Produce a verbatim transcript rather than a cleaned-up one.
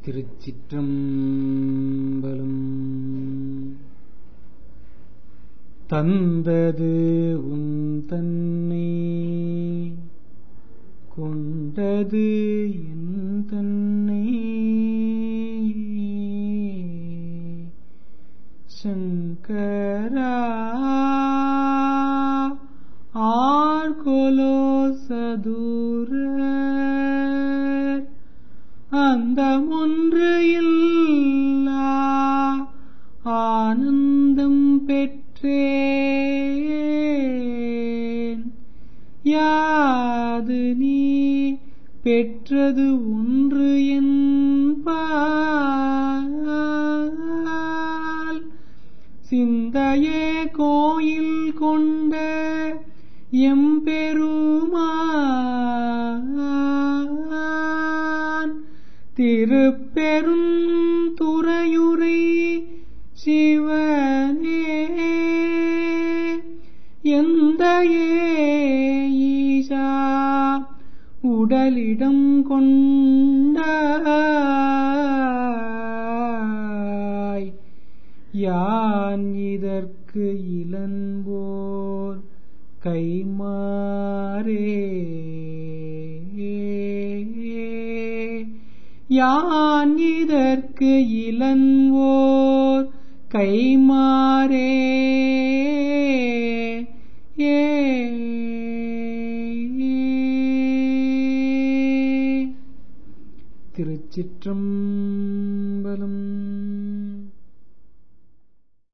திருச்சிற்றம்பலம். தந்தது உன் தன்னை, கொண்டது என் தன்னை, சங்கரா ஆர்கொலோ சதுரர், அந்தமொன்று இல்லா ஆனந்தம் பெற்றேன். யாது நீ பெற்றது ஒன்று என்பால், சிந்தையே கோயில் கொண்ட எம்பெருமான், திருப்பெரும் துறையுரை சிவனே, எந்தையே ஈசா உடலிடம் கொண்டாய். யான் இதற்கு இளன்போர் கைமாறே, யான் இதற்கு இளன்வோர் கைமாறே. ஏ திருச்சிற்றம்பலம்.